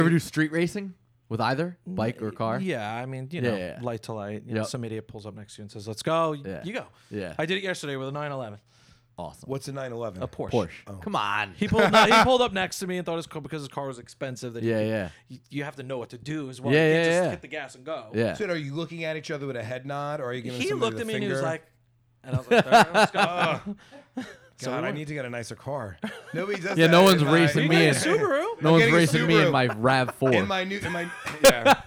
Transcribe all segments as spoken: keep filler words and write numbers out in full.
Ever do street racing with either bike or car? Yeah, I mean, you know, Yeah, yeah, yeah. light to light. You know, Yep. some idiot pulls up next to you and says, "Let's go." Yeah. You go. Yeah. I did it yesterday with a nine eleven, Awesome. What's a nine eleven? a Porsche. Porsche. Oh. Come on. He pulled. no, he pulled up next to me and thought his car, because his car was expensive. That Yeah, you, yeah. You, you have to know what to do as well. Yeah, you can't yeah, just yeah. hit the gas and go. Yeah. So are you looking at each other with a head nod, or are you giving He somebody looked the at me finger? and he was like, and I was like, "All right, let's go." So God, we I went- need to get a nicer car. Nobody does Yeah, that no one's in my- racing You me get in. a Subaru. No I'm one's getting a racing me in Subaru. my RAV four. In my new, in my, yeah.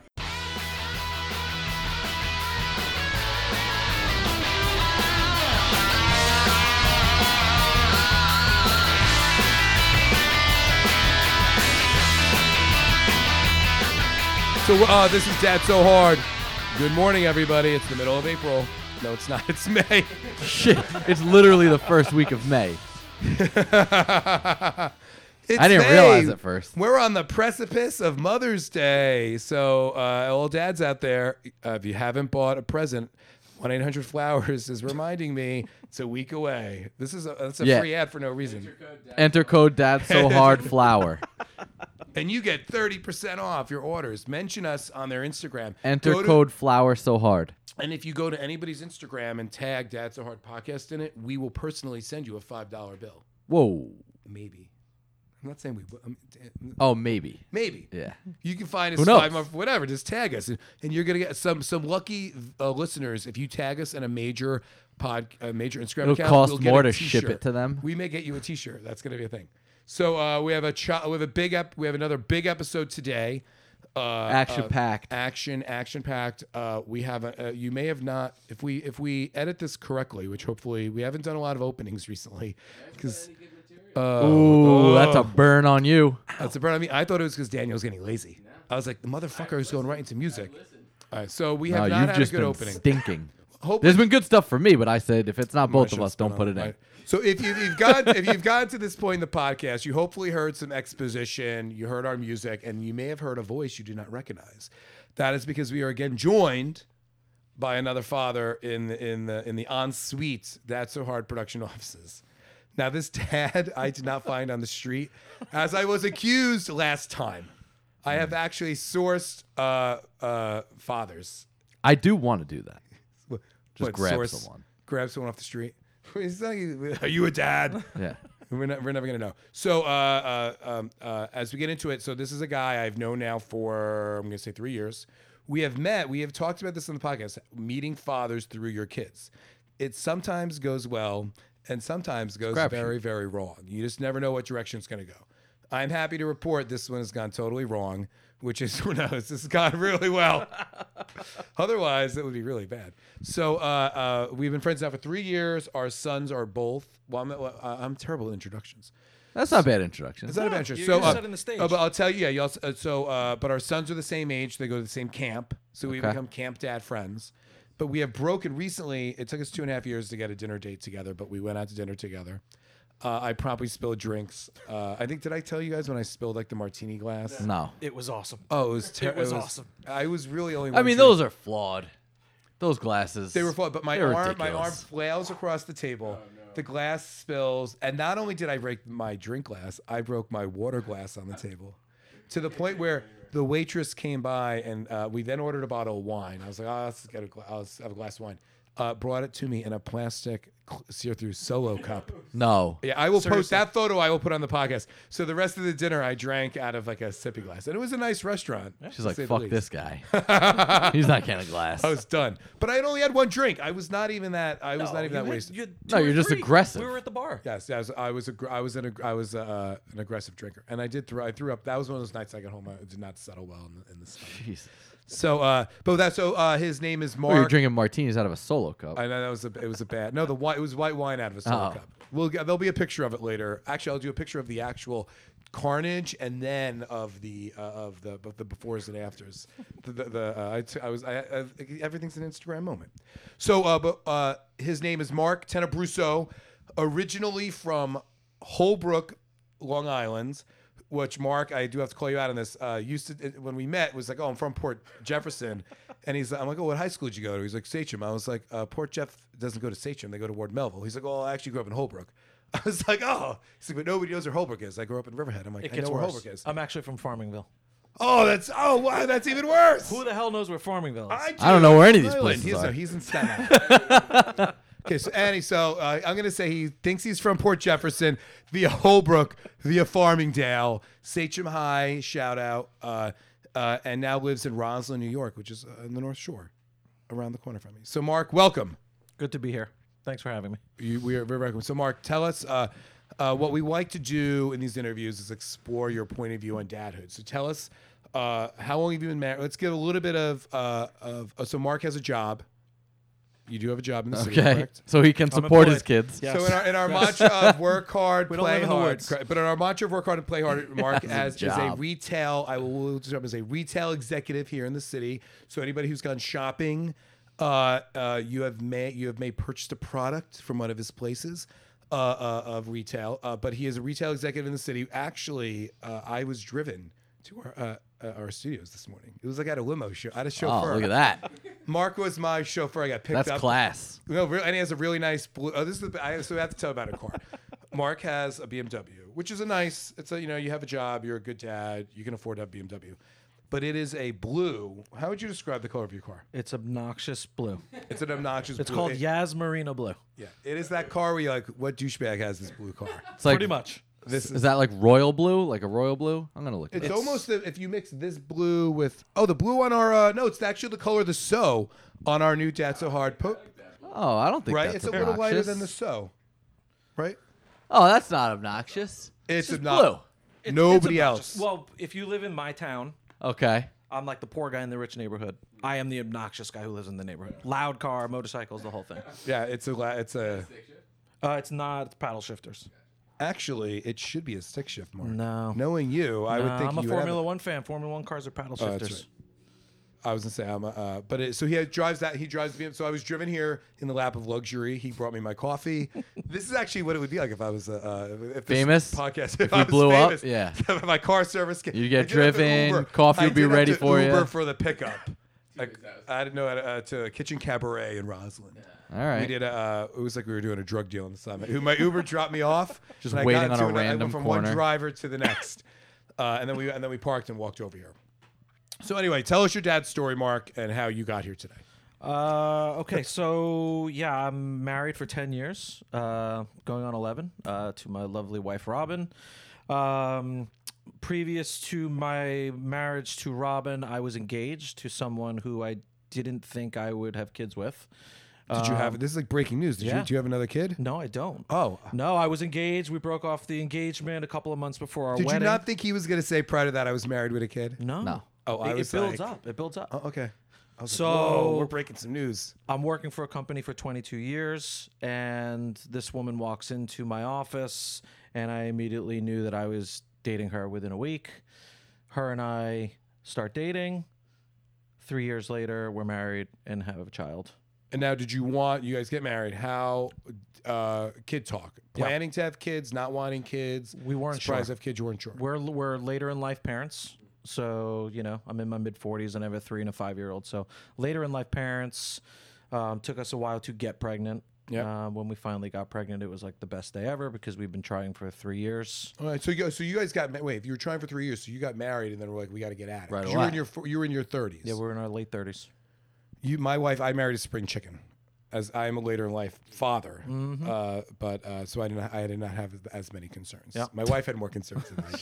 So uh, this is Dad So Hard. Good morning, everybody. It's the middle of April. No, it's not. It's May. Shit. It's literally the first week of May. It's I didn't May. realize at first. We're on the precipice of Mother's Day. So, uh, all dads out there, uh, if you haven't bought a present, one eight hundred flowers is reminding me it's a week away. This is a, that's a Yeah. free ad for no reason. Enter code Dad So Hard Flower. And you get thirty percent off your orders. Mention us on their Instagram. Enter Go to- code Flower So Hard. And if you go to anybody's Instagram and tag Dad So Hard Podcast in it, we will personally send you a five dollar bill. Whoa. Maybe. I'm not saying we will. Um, Oh, maybe. Maybe. Yeah. You can find us Who knows? five months, whatever. Just tag us, and, and you're gonna get some some lucky uh, listeners if you tag us in a major pod, a major Instagram It'll account. cost we'll get more a to ship t-shirt. it to them. We may get you a T-shirt. That's gonna be a thing. So uh, we have a cho- we have a big ep- we have another big episode today. Uh, Action uh, packed. Action, action packed. Uh, we have a, uh, you may have not if we if we edit this correctly, which hopefully we haven't done a lot of openings recently, because. Uh, Ooh, that's a burn on you. That's a burn on me. I thought it was because Daniel was getting lazy. I was like, the motherfucker is going right into music. All right, so we have No, not you've had just a good been opening. stinking. Hope There's been good stuff for me, but I said if it's not both of I us, should don't spin put on it in. right. So if you've, you've got if you've gotten to this point in the podcast, you hopefully heard some exposition, you heard our music, and you may have heard a voice you do not recognize. That is because we are again joined by another father in the in the in the ensuite That's So Hard production offices. Now, this dad I did not find on the street, as I was accused last time. I have actually sourced uh, uh, fathers. I do want to do that. What, Just what, grab source- someone. Grab someone off the street. It's not even- Are you a dad? Yeah. We're, not, we're never going to know. So, uh, uh, um, uh, as we get into it, so this is a guy I've known now for, I'm going to say three years. We have met, we have talked about this on the podcast, meeting fathers through your kids. It sometimes goes well and sometimes goes Crapshoot. very, very wrong. You just never know what direction it's going to go. I'm happy to report this one has gone totally wrong, which is, who knows, this has gone really well. Otherwise, it would be really bad. So uh, uh, we've been friends now for three years. Our sons are both, well, I'm, uh, I'm terrible at introductions. That's not a bad introduction. It's not a No, bad introduction. you're So, uh, setting the stage. uh, but I'll tell you, yeah, you also, uh, so, uh, but our sons are the same age. They go to the same camp. So we Okay. become camp dad friends. But we have broken recently. It took us two and a half years to get a dinner date together, but we went out to dinner together. Uh, I promptly spilled drinks. Uh, I think, did I tell you guys when I spilled like the martini glass? No. It was awesome. Oh, it was terrible. It was awesome. I was really only. I one mean, drink. those are flawed. Those glasses. They were flawed, but my they're arm, my arm ridiculous. flails across the table. The glass spills, and not only did I break my drink glass, I broke my water glass on the table, to the point where the waitress came by, and uh, we then ordered a bottle of wine. I was like, "Oh, let's get a, gla- let's have a glass of wine." Uh, brought it to me in a plastic cl- see-through Solo cup. No. Yeah, I will post Seriously. that photo. I will put on the podcast. So the rest of the dinner, I drank out of like a sippy glass, and it was a nice restaurant. She's to like, say the fuck least. this guy. He's not getting a glass. I was done, but I had only had one drink. I was not even that. I was not even you that had- wasted. you had No, two or you're just three. aggressive. We were at the bar. Yes, yes, I was. Aggr- I was an. Ag- I was uh, an aggressive drinker, and I did. Throw, I threw up. That was one of those nights I got home. I did not settle well in the, in the stomach. Jesus. So, uh, but that. So, uh, his name is Well, you're Mark. drinking martinis out of a Solo cup. I know that was a. It was a bad. No, the white. It was white wine out of a Solo Oh. cup. We'll. get- There'll be a picture of it later. Actually, I'll do a picture of the actual carnage, and then of the uh, of the of the befores and afters. The the, the uh, I, t- I was. I, I, everything's an Instagram moment. So, uh, but uh, his name is Mark Tenebrusco, originally from Holbrook, Long Island, which Mark, I do have to call you out on this. Uh, used to when we met was like, oh, I'm from Port Jefferson, and he's, I'm like, oh, what high school did you go to? He's like, Sachem. I was like, uh, Port Jeff doesn't go to Sachem; they go to Ward Melville. He's like, oh, I actually grew up in Holbrook. I was like, oh, he's like, but nobody knows where Holbrook is. I grew up in Riverhead. I'm like, It I gets know where worse. Holbrook is. I'm actually from Farmingville. Oh, that's oh wow, that's even worse. Who the hell knows where Farmingville is? I, do. I don't know where any of these Island. places he's, are. No, he's in Staten Island. Okay, so Annie, so uh, I'm gonna say he thinks he's from Port Jefferson via Holbrook via Farmingdale, Sachem High, shout out, uh, uh, and now lives in Roslyn, New York, which is uh, in the North Shore, around the corner from me. So, Mark, welcome. Good to be here. Thanks for having me. You, we are very welcome. So, Mark, tell us uh, uh, what we like to do in these interviews is explore your point of view on dadhood. So, tell us uh, how long have you been married? Let's get a little bit of uh, of. Uh, so, Mark has a job. You do have a job in the city, Okay, correct? so he can I'm support his employed. kids. Yes. So in our in our mantra of work hard, We don't play live in the hard, woods. correct, but in our mantra of work hard and play hard, Mark Has a as is a job. retail. I will describe as a retail executive here in the city. So anybody who's gone shopping, uh, uh, you have made you have made purchased a product from one of his places uh, uh, of retail. Uh, but he is a retail executive in the city. Actually, uh, I was driven to our. Uh, uh, our studios this morning. It was like at a limo show. I had a Oh, chauffeur. look at that. Mark was my chauffeur. I got picked That's up. class. No, re- and he has a really nice blue. Oh, this is the. I, so I have to tell about a car. Mark has a B M W, which is a nice. It's a you know you have a job, you're a good dad, you can afford to have a B M W, but it is a blue. How would you describe the color of your car? It's obnoxious blue. It's an obnoxious. It's blue. called It- Yaz Marina Blue. Yeah, it is that car where you're like, what douchebag has this blue car? It's like, Pretty much. This Is is. that like royal blue? Like a royal blue? I'm gonna look. It It's, up. almost the, if you mix this blue with oh the blue on our uh, no it's actually the color of the so on our new Dad So Hard po- Oh, I don't think right that's it's a little lighter than the obnoxious. so, right? Oh, that's not obnoxious. It's just not- blue. It- Nobody it's obnoxious. else. Well, if you live in my town, Okay. I'm like the poor guy in the rich neighborhood. I am the obnoxious guy who lives in the neighborhood. Loud car, motorcycles, the whole thing. Yeah, it's a la- it's a. Uh, it's not. It's paddle shifters. Actually, it should be a stick shift, Mark. No. Knowing you, I would Nah, think I'm a you would have Formula it. One fan. Formula One cars are paddle Oh, that's shifters. I was gonna say I'm a, uh, but it, so he had, drives that he drives the B M W. So I was driven here in the lap of luxury. He brought me my coffee. This is actually what it would be like if I was uh, uh, if this Famous? podcast. If, If I you was blew up, famous. yeah. my car service. ca- You I get did have to driven, Uber. coffee I would be did have ready to for Uber you. for the pickup. I, I didn't know how to, uh, to a kitchen cabaret in Roslyn. All right. We did a. Uh, it was like we were doing a drug deal on the side. My, my Uber dropped me off. Just and I waiting got on into a it, and I random went from corner. one driver to the next, uh, and then we and then we parked and walked over here. So anyway, tell us your dad's story, Mark, and how you got here today. Uh, okay, so yeah, I'm married for ten years, uh, going on eleven, uh, to my lovely wife, Robin. Um, previous to my marriage to Robin, I was engaged to someone who I didn't think I would have kids with. Did you have? Um, This is like breaking news. Did yeah. you? Do you have another kid? No, I don't. Oh. No, I was engaged. We broke off the engagement a couple of months before our Did wedding. you not think he was going to say prior to that I was married with a kid? No. No. Oh, I it, was it builds like- up. It builds up. Oh, okay. I was So- like, whoa, we're breaking some news. I'm working for a company for twenty-two years, and this woman walks into my office, and I immediately knew that I was dating her within a week. Her and I start dating. Three years later, we're married and have a child. And now, did you want you guys get married? How? Uh, kid talk. Yeah. Planning to have kids, not wanting kids. We weren't Surprised sure. to have kids. You weren't sure. We're we're later in life parents, so you know I'm in my mid forties and I have a three and a five year old. So later in life parents. Um, took us a while to get pregnant. Yep. Uh, when we finally got pregnant, it was like the best day ever because we've been trying for three years. All right. So you so you guys got ma- wait. If you were trying for three years, so you got married, and then we're like, we got to get at it. Right 'Cause You were in away. your fo- you were in your thirties. Yeah, we're in our late thirties. You, my wife, I married a spring chicken, as I am a later in life father. Mm-hmm. Uh, but uh, so I did not, I did not have as many concerns. Yep. My wife had more concerns than I did.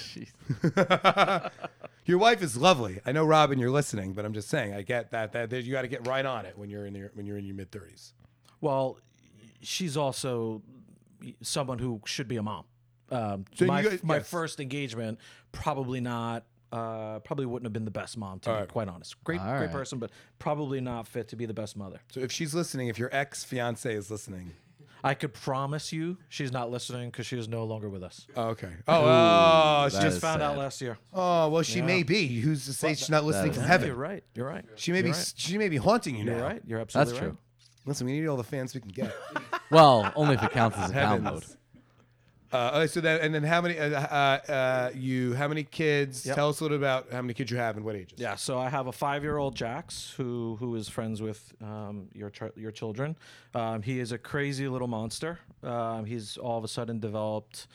Jeez. Your wife is lovely. I know, Robin, you're listening, but I'm just saying, I get that that, that you got to get right on it when you're in your when you're in your mid thirties. Well, she's also someone who should be a mom. Um, So my you guys- my yes. first engagement probably not. Uh, probably wouldn't have been the best mom, to All be right. quite honest. Great, All great right. person, but probably not fit to be the best mother. So if she's listening, if your ex fiance is listening, I could promise you she's not listening because she is no longer with us. oh, okay. Oh, oh, she that just is Found out sad. last year. oh, well, she Yeah. may be. Who's to say she's not listening is- from Yeah, heaven? You're right. You're right. She may be. You're right. She may be haunting you You're now. right. You're absolutely That's right. true. Listen, we need all the fans we can get. Well, only if it counts as a Heavens. download. Uh, okay, so then, and then how many? Uh, uh, uh, you how many kids? Yep. Tell us a little about how many kids you have and what ages. Yeah, so I have a five-year-old Jax who who is friends with um, your ch- your children. Um, he is a crazy little monster. Um, he's all of a sudden developed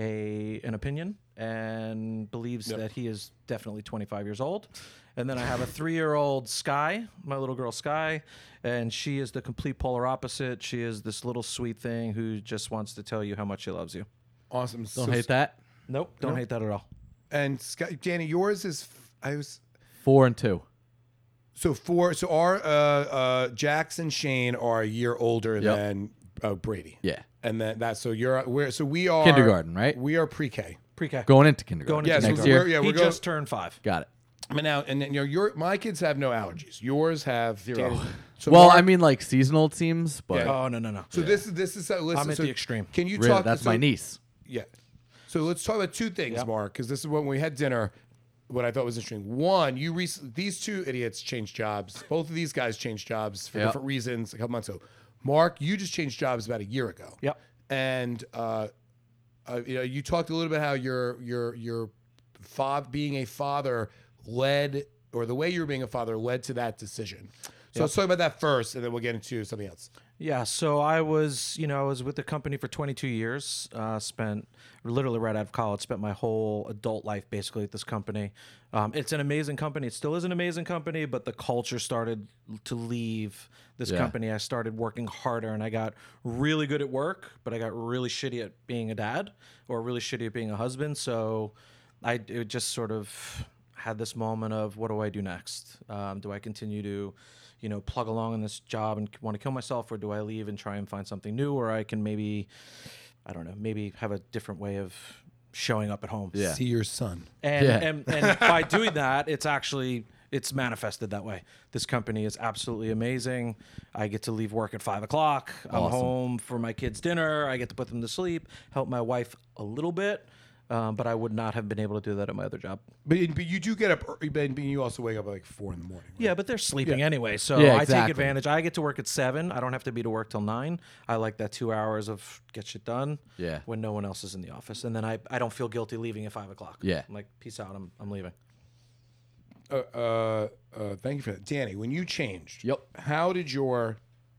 a an opinion and believes Yep. that he is definitely twenty-five years old. And then I have a three-year-old Sky, my little girl Sky, and she is the complete polar opposite. She is this little sweet thing who just wants to tell you how much she loves you. Awesome. Don't So- hate that. Nope, don't Nope. hate that at all. And Scott, Danny, yours is. I was. Four and two. So four. So our uh, uh, Jax and Shane are a year older Yep. than uh, Brady. Yeah. And then that. So you're. We're. So we are Kindergarten, right? We are pre-K. Pre-K. Going into kindergarten. Going into Yeah, so next we're- year. yeah, he we're going- just turned five. Got it. But now, and then, you know, your my kids have no allergies. Yours have Zero. Danny- So Well, Mark- I mean, like seasonal it seems, but Yeah. Oh no no no. So this is this is uh, listen. I'm at so the extreme. Can you really, talk? that's so- my niece. Yeah. So let's talk about two things, Yep. Mark, because this is when we had dinner. What I thought was interesting. One, you recently these two idiots changed jobs. Both of these guys changed jobs for Yep. different reasons a couple months ago. Mark, you just changed jobs about a year ago. Yep. And uh, uh, you know, you talked a little bit how your your your father being a father led, or the way you were being a father led to that decision. So let's talk about that first, and then we'll get into something else. Yeah, so I was, you know, I was with the company for twenty-two years. Uh, spent literally right out of college. Spent my whole adult life basically at this company. Um, it's an amazing company. It still is an amazing company, but the culture started to leave this Yeah. company. I started working harder, and I got really good at work, but I got really shitty at being a dad, or really shitty at being a husband. So I it just sort of had this moment of, what do I do next? Um, do I continue to, you know, plug along in this job and want to kill myself, or do I leave and try and find something new, or I can maybe, I don't know, maybe have a different way of showing up at home. Yeah. See your son. And, Yeah. and and by doing that, it's actually it's manifested that way. This company is absolutely amazing. I get to leave work at five o'clock. I'm Awesome. home for my kids' dinner. I get to put them to sleep, help my wife a little bit. Um, but I would not have been able to do that at my other job. But, but you do get up, early, but but you also wake up at like four in the morning. Right? Yeah, but they're sleeping anyway, so Yeah, I take exactly. advantage. I get to work at seven. I don't have to be to work till nine. I like that two hours of get shit done. Yeah. When no one else is in the office, and then I, I don't feel guilty leaving at five o'clock. Yeah. I'm like, peace out. I'm I'm leaving. Uh, uh, uh, thank you for that, Danny. When you changed, Yep. How did your?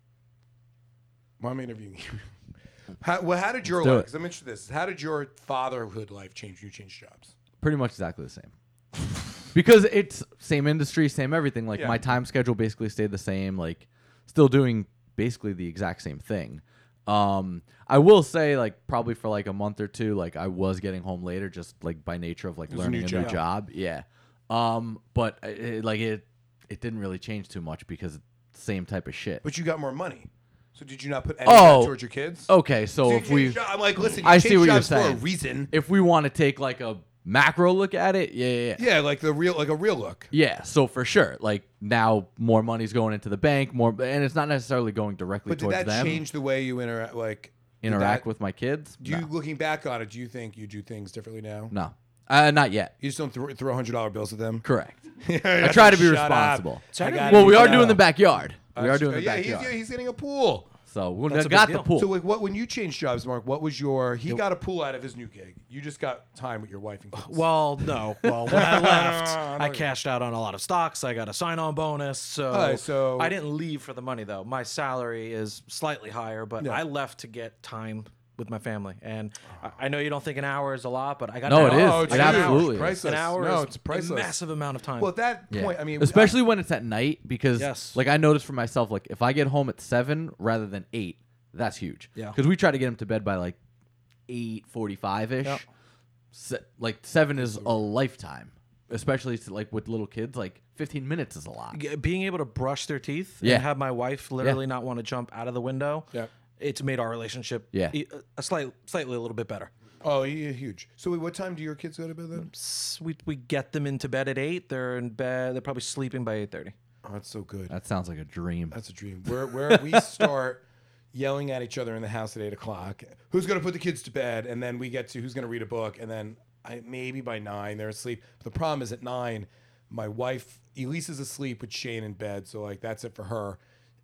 Well, I'm interviewing you. How, well, how did your do life? it. Because I'm interested in this. How did your fatherhood life change? You changed jobs. Pretty much exactly the same. Because it's same industry, same everything. Like Yeah. my time schedule basically stayed the same. Like still doing basically the exact same thing. Um, I will say like probably for like a month or two, like I was getting home later, just like by nature of like was a learning new a job. new job. Yeah. Um, but it, like it, it didn't really change too much because it's the same type of shit. But you got more money. So did you not put any Oh. of that towards your kids? Okay, so So you if we, changed job- I'm like, listen, you I changed see what you're jobs for a saying. reason. if we want to take like a macro look at it, yeah, yeah, yeah. Yeah, like the real, like a real look. Yeah, so for sure, like now more money's going into the bank, more, and it's not necessarily going directly But did towards that them. change the way you interact? Like did Interact that- with my kids? Do you, No, looking back on it, do you think you do things differently now? no. Uh, not yet. You just don't throw, throw hundred dollar bills at them. Correct. I I try to be responsible. Well, we are doing the backyard. We are doing the yeah, backyard. He's, he's getting a pool. So we That's a got big the deal. pool. So, like, what when you changed jobs, Mark? What was your? He got a pool out of his new gig. You just got time with your wife and kids. Well, no. Well, when I left, No, no, I no. cashed out on a lot of stocks. I got a sign-on bonus. So, Alright, so- I didn't leave for the money, though. My salary is slightly higher, but Yeah. I left to get time with my family. And I, I know you don't think an hour is a lot, but I got No, an it hour. is. it's It I got an huge. hour. absolutely is. priceless. An hour No, is it's priceless. a massive amount of time. Well, at that Yeah. point, I mean, especially when it's at night, because Yes. like I noticed for myself, like if I get home at seven rather than eight, that's huge. Yeah. Because we try to get him to bed by like eight forty-five ish. Yep. Se- like seven is a lifetime, especially to, like with little kids. Like fifteen minutes is a lot. G- being able to brush their teeth Yeah. and have my wife literally not want to jump out of the window, Yeah. it's made our relationship Yeah. e- a slight, slightly a little bit better. oh, yeah, huge. So, wait, what time do your kids go to bed then? S- We, we get them into bed at eight. They're in bed. They're probably sleeping by eight thirty. Oh, that's so good. That sounds like a dream. That's a dream. Where where we start yelling at each other in the house at eight o'clock. Who's gonna put the kids to bed? And then we get to who's gonna read a book. And then I, maybe by nine they're asleep. But the problem is at nine, my wife Elise is asleep with Shane in bed. So like that's it for her.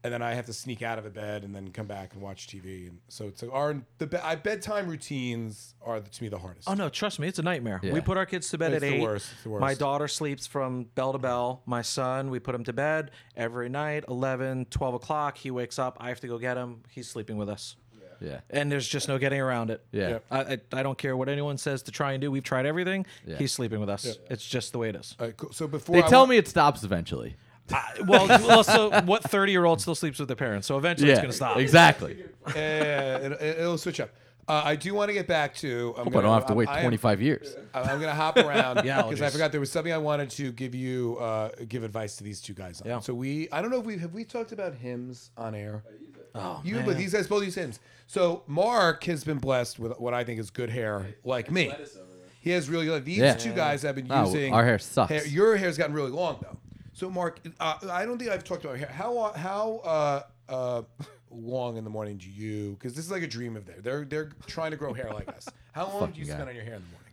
and then I have to sneak out of the bed and then come back and watch T V. And so it's our the be- I, bedtime routines are to me the hardest. Oh no, trust me, it's a nightmare. Yeah. We put our kids to bed It's at the eight. worst, it's the worst. My daughter sleeps from bell to bell. My son, we put him to bed every night, eleven, twelve o'clock. He wakes up. I have to go get him. He's sleeping with us. Yeah. And there's just no getting around it. Yeah. Yep. I, I, I don't care what anyone says to try and do. We've tried everything. Yeah. He's sleeping with us. It's just the way it is. All right, cool. So before They I tell want- me it stops eventually. I, well, well, so what thirty-year-old still sleeps with their parents? So eventually it's Yeah. going to stop. Exactly. Yeah, it, it'll switch up. Uh, I do want to get back to. I'm Hope I gonna, don't have to I'm- wait I am- twenty-five years. I'm going to hop around Yeah, because I allergies. forgot there was something I wanted to give you, uh, give advice to these two guys on. Yeah. So we, I don't know if we have we talked about hymns on air. Oh, You, man. but these guys both use hymns. So Mark has been blessed with what I think is good hair, like me. He has really good. These Yeah. two guys have been No, using. our hair sucks. hair- your hair's gotten really long though. So Mark, uh, I don't think I've talked about hair. How how uh, uh, long in the morning do you? Because this is like a dream of theirs. They're they're trying to grow hair like us. How long do you Fucking spend guy. on your hair in the morning?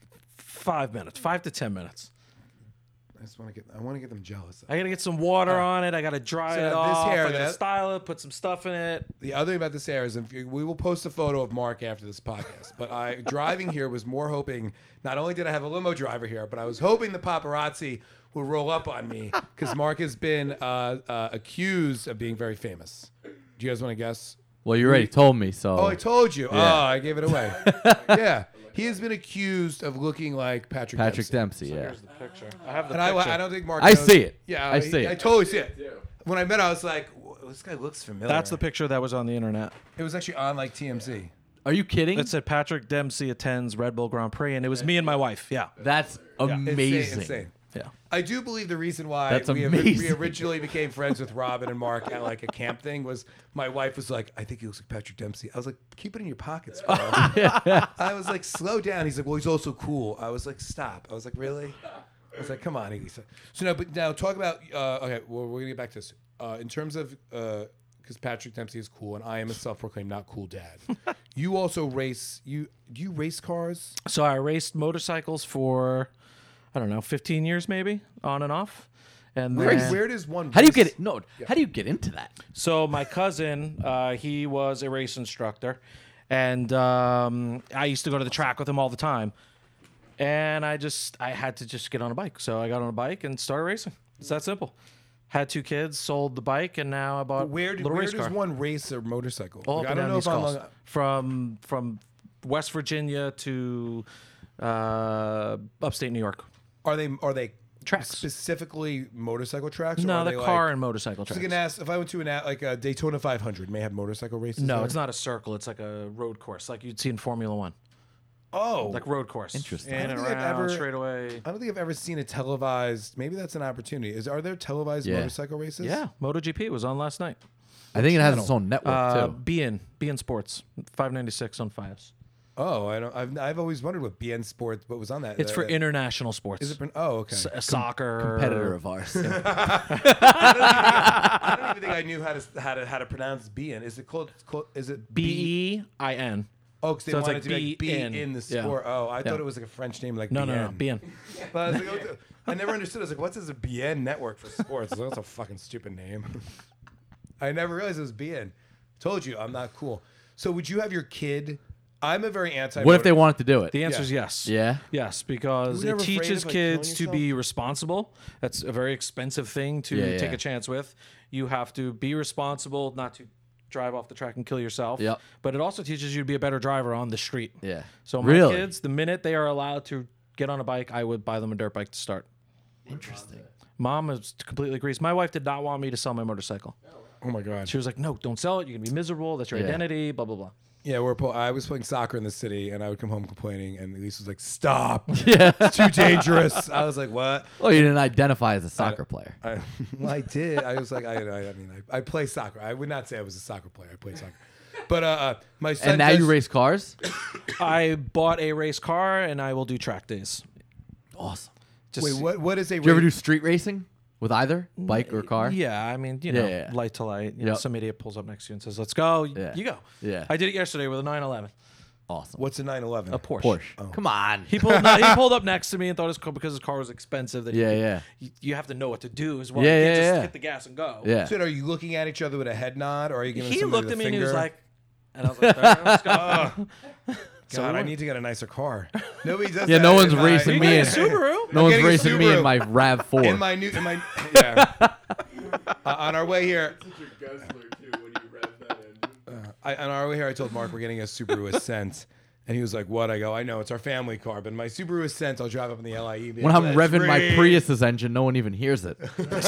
Five minutes, five to ten minutes. I just want to get. I want to get them jealous. I got to get some water on it. I got to dry So it this off. hair I got to that- style it, put some stuff in it. The other thing about this hair is, if you, we will post a photo of Mark after this podcast. But I driving here was more hoping. Not only did I have a limo driver here, but I was hoping the paparazzi will roll up on me because Mark has been uh, uh, accused of being very famous. Do you guys want to guess? Well, you already told me, so. Oh, I told you. Yeah. Oh, I gave it away. Yeah, he has been accused of looking like Patrick. Patrick Dempsey. Dempsey, yeah. Here's the picture. I have the And I, picture. I don't think Mark. I knows- see it. Yeah, I see I, it. I totally see it. When I met, I was like, "Whoa, "This guy looks familiar." That's the picture that was on the internet. It was actually on like T M Z. Are you kidding? It said Patrick Dempsey attends Red Bull Grand Prix, and it was me and my wife. Yeah. That's Insane, amazing. insane. Yeah. I do believe the reason why That's we, we amazing. originally became friends with Robin and Mark at like a camp thing was my wife was like, I think he looks like Patrick Dempsey. I was like, keep it in your pockets, bro. I was like, slow down. He's like, well, he's also cool. I was like, stop. I was like, really? I was like, come on, Elisa. So now, but now talk about. Uh, okay, well, we're gonna get back to this. Uh, in terms of because Patrick Dempsey is cool, and I am a self-proclaimed not cool dad. You also race. You do you race cars? So I raced motorcycles for, I don't know, fifteen years maybe, on and off. And Where, then, where does one? How do you race- get no? How do you get into that? so my cousin, uh, he was a race instructor, and um, I used to go to the track with him all the time. And I just, I had to just get on a bike. So I got on a bike and started racing. It's that simple. Had two kids, sold the bike, and now I bought Where, a do, little where race does car. one race a motorcycle? All Like, up I and don't down know these if I'm coasts. long, from from West Virginia to uh, upstate New York. are they are they Tracks. specifically motorcycle tracks? or No, are the they car Like, and motorcycle I was tracks. gonna ask if I went to an a- like a Daytona five hundred, may have motorcycle races. No, there? it's not a circle. It's like a road course, like you'd see in Formula One, Oh, like road course. Interesting. In I don't and think I've around, ever- straight away. I don't think I've ever seen a televised. Maybe that's an opportunity. Is are there televised Yeah. motorcycle races? Yeah, MotoGP was on last night. I think it has channel? its own network Uh, too. B N B N Sports, five ninety-six on Fives. Oh, I don't. I've, I've always wondered what B N Sports. What was on that? It's Uh, for international sports. Is it? For, oh, okay. S- soccer Competitor of ours. I don't even think I knew how to how to how to pronounce B N. Is it called? It's called is it B E I N. Oh, because they So it's wanted like to be like B be in. in the Yeah. sport. Oh, I Yeah. thought it was like a French name, like No, B N. no, no, B N. But I, was like, what the- I never understood. I was like, what's this B N network for sports? I was like, that's a fucking stupid name. I never realized it was B N. Told you, I'm not cool. So would you have your kid? I'm a very anti. What if they wanted to do it? The answer Yeah. is yes. Yeah. Yes, because You it never afraid teaches of, like, kids killing to be responsible. That's a very expensive thing to Yeah, take yeah. a chance with. You have to be responsible, not to drive off the track and kill yourself. Yep. But it also teaches you to be a better driver on the street. Yeah. So my Really? kids, the minute they are allowed to get on a bike, I would buy them a dirt bike to start. Interesting. Mom is completely agrees. My wife did not want me to sell my motorcycle. Oh my god. She was like, "No, don't sell it. You're gonna be miserable. That's your Yeah. identity." Blah blah blah. Yeah, we're. Po- I was playing soccer in the city, and I would come home complaining, and Elise was like, "Stop! Yeah. It's too dangerous." I was like, "What?" Well, you didn't identify as a soccer player. I, well, I did. I was like, I, I, I mean, I, I play soccer. I would not say I was a soccer player. I played soccer, but uh, uh my son. And now does- you race cars? I bought a race car, and I will do track days. Awesome. Just, Wait, what? What is a? Do you ever ra- do street racing with either bike or car? Yeah, I mean, you know, Yeah, yeah. light to light. You know, Yep. some idiot pulls up next to you and says, "Let's go." Yeah. You go. Yeah. I did it yesterday with a nine eleven. Awesome. What's a nine eleven? A Porsche. Porsche. Come on. He pulled no, he pulled up next to me and thought his car because his car was expensive. That Yeah, he, yeah. You, you have to know what to do as well. Yeah, you can't yeah, just yeah. hit the gas and go. Yeah. So are you looking at each other with a head nod, or are you giving He somebody looked the at me and he finger? was like, and I was like, "All right, let's go." God, we I went- need to get a nicer car. Nobody does Yeah, that no one's in my- racing You me got a in. Subaru? No I'm one's getting a racing me in Subaru. my RAV four. In my new, in my, yeah. uh, on our way here, I, on our way here, I told Mark we're getting a Subaru Ascent, and he was like, "What?" I go, "I know it's our family car, but my Subaru Ascent, I'll drive up in the L I E." when I'm revving my Prius's engine, no one even hears it.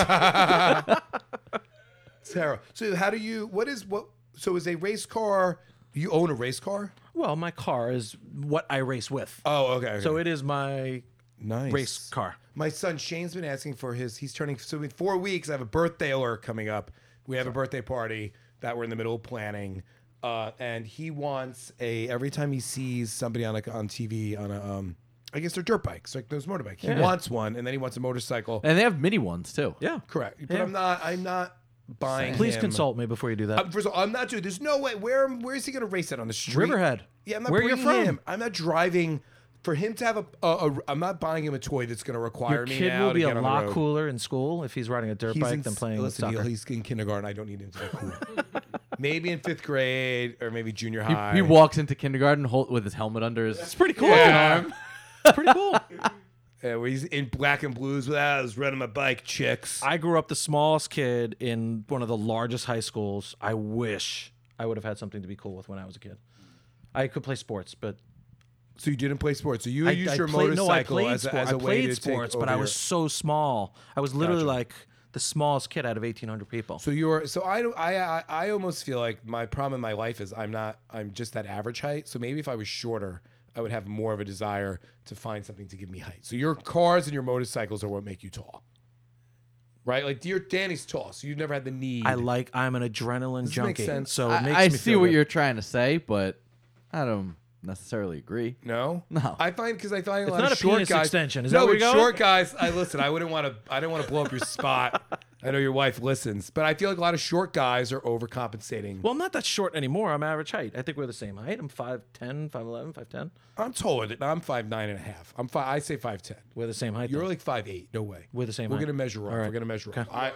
Sarah, so how do you? What is what? So is a race car? You own a race car? Well, my car is what I race with. Oh, okay. okay. So it is my nice race car. My son Shane's been asking for his. He's turning. So in four weeks, I have a birthday alert coming up. We have a birthday party that we're in the middle of planning, uh, and he wants a. Every time he sees somebody on like on T V on a, um, I guess they're dirt bikes, like those motorbikes. He Yeah. wants one, and then he wants a motorcycle. And they have mini ones too. Yeah. Correct, but Yeah. I'm not. I'm not buying. Please him- consult me before you do that. Uh, first of all, I'm not doing. There's no way. Where where is he going to race it on the street? Riverhead. Yeah, I'm not Where you're bringing from. him. I'm not driving. For him to have a, a, a, I'm not buying him a toy that's going to require Your me kid now will to be get a on the lot road. cooler in school if he's riding a dirt He's bike in, than playing listen, soccer. he's in kindergarten. I don't need him to be cool. Maybe in fifth grade or maybe junior He, high. he walks into kindergarten hold, with his helmet under his. It's pretty cool. Yeah. Pretty cool. Yeah, where he's in black and blues with I was running my bike, chicks. I grew up the smallest kid in one of the largest high schools. I wish I would have had something to be cool with when I was a kid. I could play sports, but So you didn't play sports. So you I, used I your played, motorcycle no, I played as a, sport. as a I way played to sports, take but over I was your- so small. I was literally Gotcha. like the smallest kid out of eighteen hundred people. So you're so I don't I, I I almost feel like my problem in my life is I'm not I'm just that average height. So maybe if I was shorter, I would have more of a desire to find something to give me height. So your cars and your motorcycles are what make you tall, right? Like your Danny's tall, so you've never had the need. I like. I'm an adrenaline Does this make junkie, sense? so it makes I, I me see feel what good. you're trying to say, but I don't necessarily agree. No, No. I find because I find a It's lot not of a short penis guys. extension. Is no, that where with you're going? short guys. I listen. I wouldn't want to. I don't want to blow up your spot. I know your wife listens, but I feel like a lot of short guys are overcompensating. Well, I'm not that short anymore. I'm average height. I think we're the same height. I'm five ten, five eleven, five ten. I'm taller than I'm five nine and a half. I'm five. I say five ten. We're the same height. You're then. like five eight. No way. We're the same We're height. gonna measure up. All right. We're gonna measure Okay. up. I,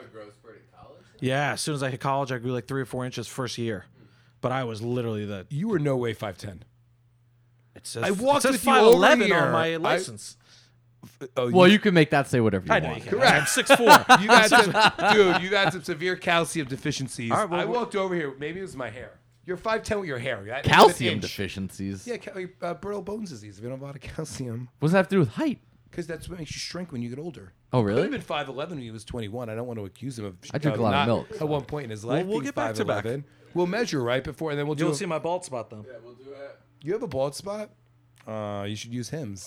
Yeah, as soon as I hit college, I grew like three or four inches first year. But I was literally the. you were no way five ten. It says, I walked it says with you over five eleven here. on my I- license. Oh, Well, you can make that say whatever you I know want. you can. Correct. I'm six four. You got some, dude. You got some severe calcium deficiencies. All right, well, I we're- walked over here. Maybe it was my hair. You're five ten with your hair. That- Calcium an inch. deficiencies. Yeah, ca- uh, brittle bones disease. If you don't have a lot of calcium, What does that have to do with height? because that's what makes you shrink when you get older. Oh, Could have really? been five eleven when he was twenty-one. I don't want to accuse him of. I drink a lot of not- milk, At one point in his life, we'll being get back to back. five eleven. We'll measure right before, and then we'll do. You'll a- see my bald spot though. You have a bald spot. Uh, you should use Hims.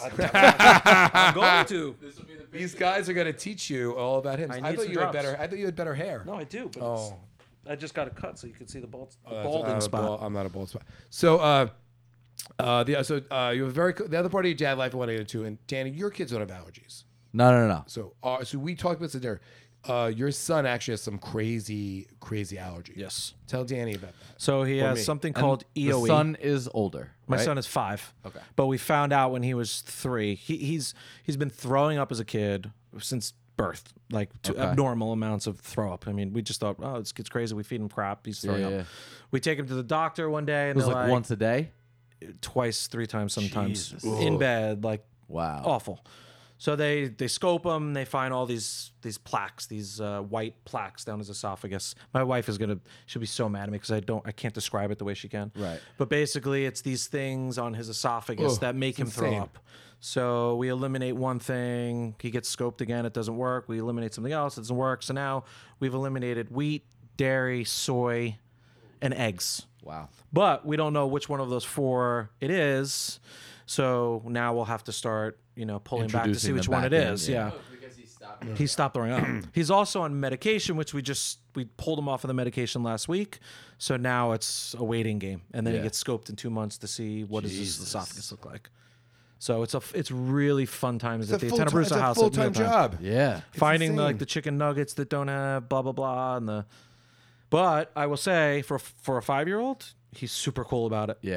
I'm going to. These guys are gonna teach you all about Hims. I I, need thought some you had drops. better. I thought you had better hair. No, I do. But Oh. it's, I just got it cut so you can see the bald, the Oh, that's- balding I'm a spot. bald- I'm not a bald spot. So, uh, uh, the so uh, you have a very co- the other part of your dad life I want to get into, and Danny, your kids don't have allergies. No, no, no. So, uh, so we talked about this there. Uh, your son actually has some crazy, crazy allergies. Yes. Tell Danny about that. So he Or has me. something And called E O E. The son is older. My right? son is five. Okay. But we found out when he was three. He, he's he's been throwing up as a kid since birth, like to Okay. abnormal amounts of throw up. I mean, we just thought, oh, this kid's crazy. We feed him crap. He's throwing Yeah, up. yeah. We take him to the doctor one day, and It was they're like, like, once a day. twice, three times, sometimes Jesus. in bed, like Wow. awful. So they they scope him. They find all these these plaques, these uh, white plaques down his esophagus. My wife is gonna she'll be so mad at me because I don't I can't describe it the way she can. Right. But basically, it's these things on his esophagus Ugh, that make it's him insane. throw up. So we eliminate one thing. He gets scoped again. It doesn't work. We eliminate something else. It doesn't work. So now we've eliminated wheat, dairy, soy, and eggs. Wow. But we don't know which one of those four it is. So now we'll have to start, you know, pulling back to see Introducing which them one it back in, is. yeah. Yeah. Because he stopped. He stopped throwing up. He's also on medication, which we just we pulled him off of the medication last week. So now it's a waiting game, and then Yeah. he gets scoped in two months to see what does his Jesus. esophagus look like. So it's a it's really fun times It's at a the full-time, Tenebruzza it's a house. at full-time mealtime. job. Yeah. Finding the, insane. like the chicken nuggets that don't have blah blah blah and the. But I will say for for a five year old, he's super cool about it. Yeah.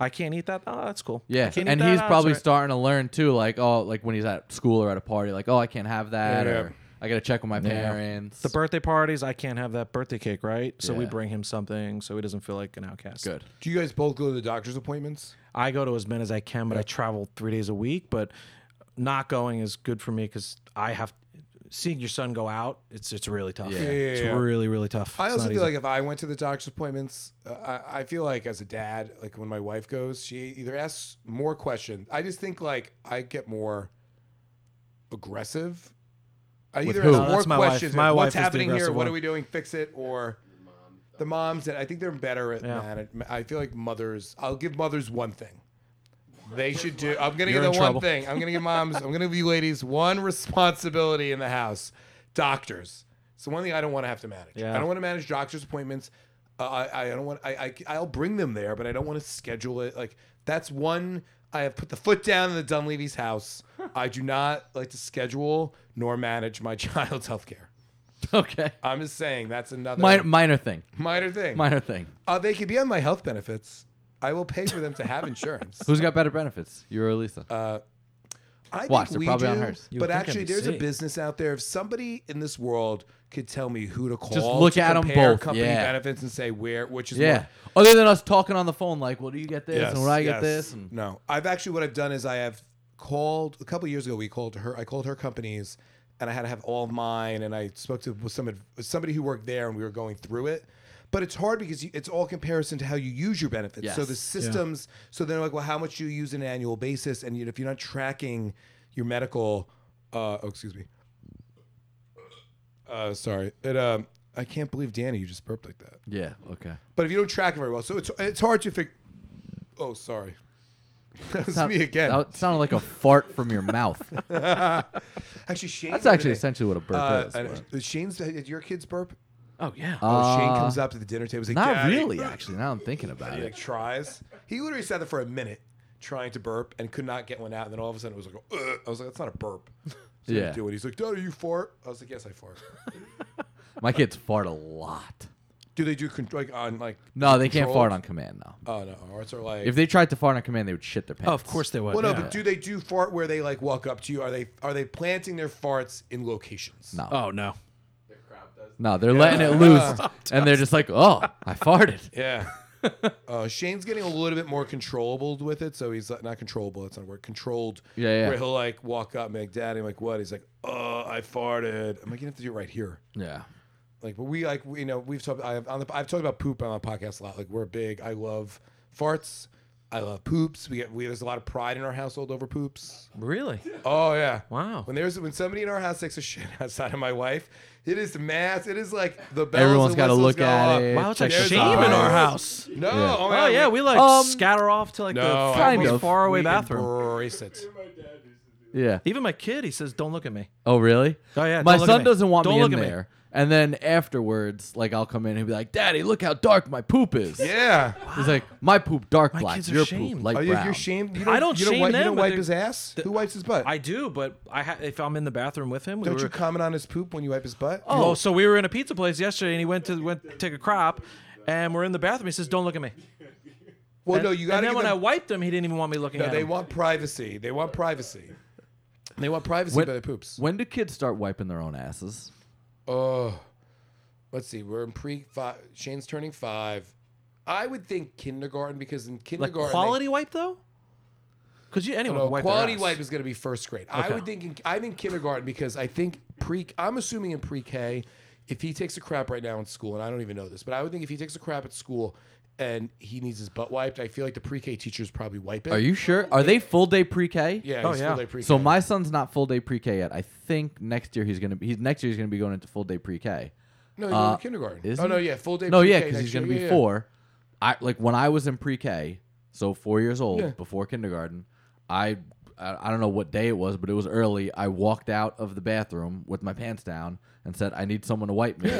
I can't eat that. Oh, that's cool. I Yeah, can't eat and that? he's Oh, probably that's right. starting to learn too. Like, oh, like when he's at school or at a party, like, oh, I can't have that, Yeah. or I gotta check with my Yeah. parents. The birthday parties, I can't have that birthday cake, right? So we Yeah. bring him something so he doesn't feel like an outcast. Good. Do you guys both go to the doctor's appointments? I go to as many as I can, but I travel three days a week. But not going is good for me because I have seeing your son go out. It's it's really tough. Yeah. Yeah, yeah, It's yeah. really really tough. I It's also not feel easy. like if I went to the doctor's appointments, uh, I, I feel like as a dad, like when my wife goes, she either asks more questions. I just think like I get more aggressive. I With either who? ask No, more that's my wife. questions. My like, wife what's is the happening here? aggressive What one. are we doing? Fix it. Or the moms that I think they're better at Yeah. manage. I feel like mothers. I'll give mothers one thing. They should do. I'm gonna You're give in them one trouble. thing. I'm gonna give moms. I'm gonna give you ladies one responsibility in the house. Doctors. It's the one thing I don't want to have to manage. Yeah. I don't want to manage doctors' appointments. Uh, I I don't want. I, I I'll bring them there, but I don't want to schedule it. Like that's one. I have put the foot down in the Dunleavy's house. I do not like to schedule nor manage my child's health care. Okay. I'm just saying that's another Minor, minor thing. minor thing. Minor thing. Uh, they could be on my health benefits. I will pay for them to have insurance. Who's got better benefits? You or Lisa? Uh, I Watch, think they're we probably do, on hers. You but would think actually, there's a N B C. business out there. If somebody in this world could tell me who to call, Just look to at 'em compare both, company yeah. benefits and say where, which is yeah. more, Other than us talking on the phone, like, well, do you get this Yes, and what I get yes. this? And No, I've actually what I've done is I have called a couple years ago. We called her. I called her companies, and I had to have all of mine. And I spoke to with some somebody who worked there, and we were going through it. But it's hard because you, it's all comparison to how you use your benefits. So the Yes. systems. So they're like, well, how much do you use on an annual basis? And you, if you're not tracking your medical, uh, oh, excuse me. Uh, sorry. It um. I can't believe Danny, you just burped like that. yeah, okay. But if you don't track it very well, so it's it's hard to figure. Oh, sorry. That was Sound- me again. That sounded like a fart from your mouth. Actually, Shane. That's the other actually day- essentially what a burp Uh, is. and but- did Shane's did your kids burp? Oh yeah. Oh, Shane Uh, comes up to the dinner table. He's like, Not "Daddy." really, actually. Now I'm thinking about He like it. tries. He literally sat there for a minute trying to burp and could not get one out. And then all of a sudden it was like, Ugh. I was like, that's not a burp. So I Yeah. do it. He's like, Daddy, you fart? I was like, yes, I fart. My kids fart a lot. Do they do con- like on like? No, they can't controlled? fart on command now. Oh no, or it's like. If they tried to fart on command, they would shit their pants. Oh, of course they would. well, no, yeah. but do they do fart where they like walk up to you? Are they are they planting their farts in locations? No. Oh no. No, they're letting it loose, and they're just like, "Oh, I farted." Yeah. uh, Shane's getting a little bit more controllable with it, so he's like, not controllable. That's not a word. Controlled. Yeah, yeah. Where he'll like walk up and be like, "Daddy," I'm like, "What?" He's like, "Oh, I farted." I'm like, "You have to do it right here." Yeah. Like, but we like, we, you know, we've talked. I've on the, I've talked about poop on the podcast a lot. Like, we're big. I love farts. I love poops. We get we there's a lot of pride in our household over poops. Really? Oh yeah. Wow. When there's when somebody in our house takes a shit outside of my wife, it is mass. It is like the bells Everyone's and gotta whistles look go at off. it. Wow, it's check like the shame eyes. in our size. house. No, Yeah. oh, Oh yeah, we like Um, scatter off to like No, the I- Kind most of. far away we bathroom. embrace it. Yeah. Even my kid, he says, "Don't look at me." Oh, really? Oh yeah. My don't look at son me. doesn't want Don't me look in at there. And then afterwards, like I'll come in and he'll be like, "Daddy, look how dark my poop is." Yeah. He's like, "My poop dark My black. kids are Your shamed. poop light Are you, brown." you're shamed? You I don't you don't, shame wipe, you them, don't but wipe they're- his ass? Who wipes his butt? I do, but I ha- if I'm in the bathroom with him, we don't were, you comment on his poop when you wipe his butt? Oh, so we were in a pizza place yesterday, and he went to went to take a crap, and we're in the bathroom. He says, "Don't look at me." well, and, no, you got And to then give when them, I wiped him, he didn't even want me looking No, at they him. want privacy. They want privacy. They want privacy When- by the poops. When do kids start wiping their own asses? Oh, let's see. We're in pre five. Shane's turning five. I would think kindergarten because in like kindergarten, quality wipe though, because you they, anyone no, can wipe their quality ass. wipe is going to be first grade. I Okay. would think in, I'm in kindergarten because I think pre. I'm assuming in pre-K, if he takes a crap right now in school, and I don't even know this, but I would think if he takes a crap at school and he needs his butt wiped, I feel like the pre-K teachers probably wipe it. Are you sure? Are they full day pre-K? Yeah. Oh, he's yeah. full day pre-K. So my son's not full day pre-K yet. I think next year he's gonna be. He's next year he's gonna be going into full day pre-K. no, he's uh, going to kindergarten. is oh he? no, yeah, full day. No, pre-K yeah, because next he's gonna year. be Yeah, yeah. four. I like when I was in pre-K, so four years old Yeah. before kindergarten. I, I I don't know what day it was, but it was early. I walked out of the bathroom with my pants down and said, "I need someone to wipe me."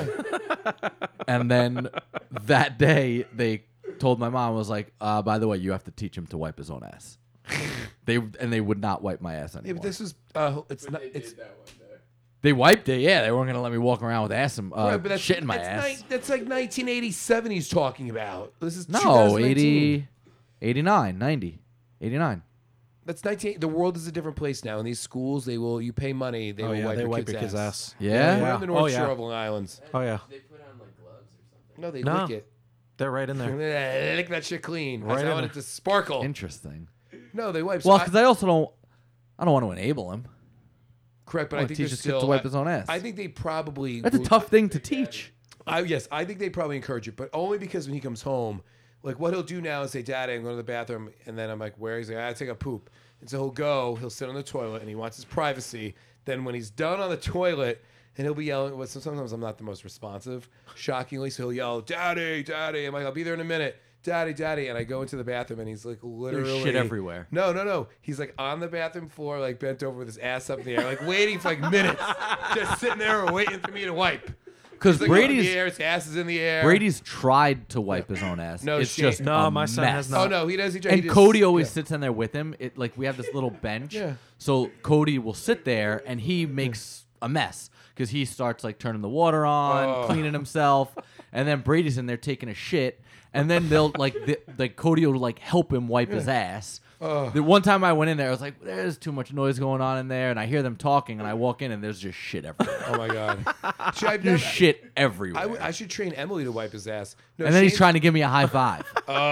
And then that day they told my mom, was like, uh, "By the way, you have to teach him to wipe his own ass." They and they would not wipe my ass anymore. Yeah, but this is uh, it's not it's They wiped it. Yeah, they weren't gonna let me walk around with ass and uh, right, but that's shit in my that's ass. ni- that's like nineteen eighty-seven he's talking about. This is No, two thousand nineteen. eighty. eighty-nine, ninety, eighty-nine. That's nineteen. The world is a different place now. In these schools, they will. You pay money. They Oh will yeah, wipe they your wipe kid's your kid's ass. ass. Yeah? We're Yeah. on the North Oh, Shore yeah. of Long Island. Oh yeah, They put on like gloves or something. No, they No. lick it. they're right in there. Lick that shit clean. Right Right I in want it there. to sparkle. Interesting. No, they wipe. Well, So I- because I also don't, I don't want to enable him. correct, but I I want to think teach there's this kid still. to wipe I, his own ass. I think they probably. That's a will- tough thing to teach. I, yes, I think they probably encourage it, but only because when he comes home, like what he'll do now is say, "Daddy, I'm going to the bathroom," and then I'm like, "Where?" He's like, "I take a poop," and so he'll go, he'll sit on the toilet, and he wants his privacy. Then when he's done on the toilet, and he'll be yelling. Well, so sometimes I'm not the most responsive, shockingly, so he'll yell, "Daddy, Daddy!" I'm like, "I'll be there in a minute." Daddy, daddy, and I go into the bathroom, and he's like literally shit everywhere. No, no, no. He's like on the bathroom floor, like bent over with his ass up in the air, like waiting for like minutes, just sitting there waiting for me to wipe. Because He's like up in Brady's the air, his ass is in the air. Brady's tried to wipe his own ass. No it's shit. just No, a my son mess. has not. Oh no, he does. He, he And just- Cody always yeah. sits in there with him. It like we have this little bench. Yeah. So Cody will sit there and he makes a mess because he starts like turning the water on, Oh. cleaning himself, and then Brady's in there taking a shit, and then they'll like the, like Cody will like help him wipe his ass. The one time I went in there, I was like, "There's too much noise going on in there," and I hear them talking, and I walk in, and there's just shit everywhere. Oh my god. Should I've never, There's shit everywhere. I, w- I should train Emily to wipe his ass. No, and then he's Shane's- trying to give me a high five.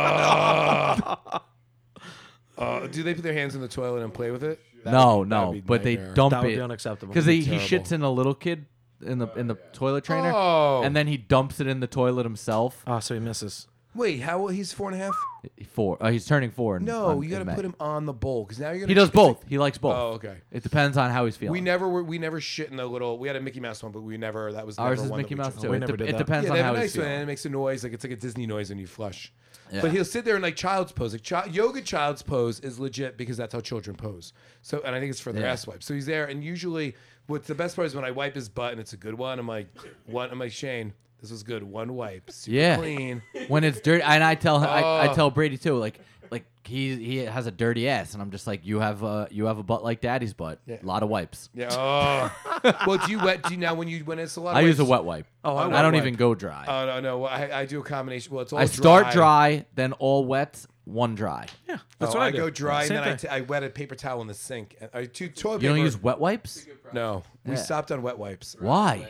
Uh, do they put their hands in the toilet and play with it? That no, would be- that no, would be but they nightmare. dump That would it be unacceptable. because he, That'd he be shits terrible. in a little kid in the in the toilet trainer, Oh. and then he dumps it in the toilet himself. Oh, so he misses. Wait, how old? He's four and a half. Four, uh, he's turning four. In, No, on- you got to in May. put him on the bowl because now you're gonna. He does it's like- both. He likes both. Oh, okay. It depends on how he's feeling. We never were. We never shit in the little. We had a Mickey Mouse one, but we never. That was Ours never is one Mickey that we Mouse chose. too. We It, never de- did it that. depends Yeah, on they have how a he's nice one, feeling. and it makes a noise like it's like a Disney noise when you flush. Yeah. But he'll sit there in like child's pose. Like chi- yoga child's pose is legit because that's how children pose. So, and I think it's for their Yeah. ass wipe. So he's there, and usually, what's the best part is when I wipe his butt and it's a good one. I'm like, one. I'm like Shane, this was good. One wipe, super Yeah. clean. When it's dirty, and I tell I, I Oh. tell Brady too, like like he he has a dirty ass, and I'm just like, you have a you have a butt like Daddy's butt. Yeah. A lot of wipes. Yeah. Oh. Well, do you wet? Do you now when you when it's a lot? Of I use a wipes- wet wipe. Oh, I I, wet don't wipe. even go dry. Oh no no. Well, I, I do a combination. Well, it's all I dry. start dry, then all wet, one dry. Yeah, That's that's oh, what I, I do. go dry Same and then I, thing. t- I wet a paper towel in the sink. And I two toilet You paper. don't use wet wipes? No, we Yeah. stopped on wet wipes. Why?